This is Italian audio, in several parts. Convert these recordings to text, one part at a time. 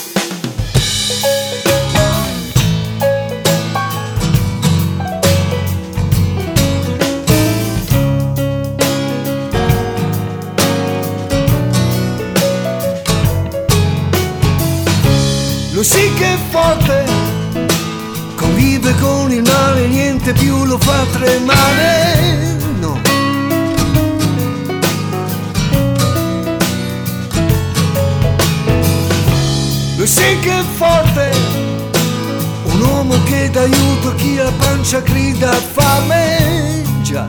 Lui sì che è forte, convive con il male, niente più lo fa tremare, no. Lui sì che è forte, un uomo che dà aiuto a chi la pancia grida fame, già.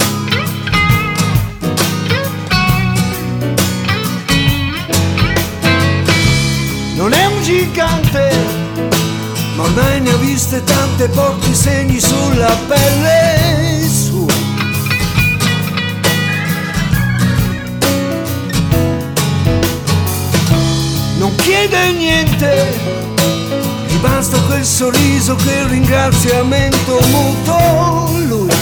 Non è un gigante, ma ormai ne ha viste tante, porta i segni sulla pelle sua. Non chiede niente, gli basta quel sorriso, quel ringraziamento muto. Lui